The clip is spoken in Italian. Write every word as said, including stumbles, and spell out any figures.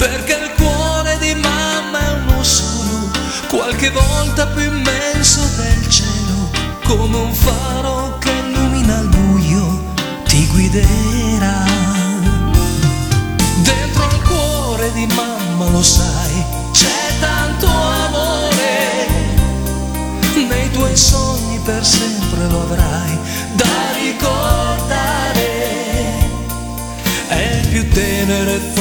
perché il cuore di mamma è uno solo, qualche volta più immenso del cielo, come un faro che illumina il buio, ti guiderà. Dentro al cuore di mamma, lo sai, c'è tanto amore, nei tuoi sogni per sempre lo avrai da ricordare, è il più tenero e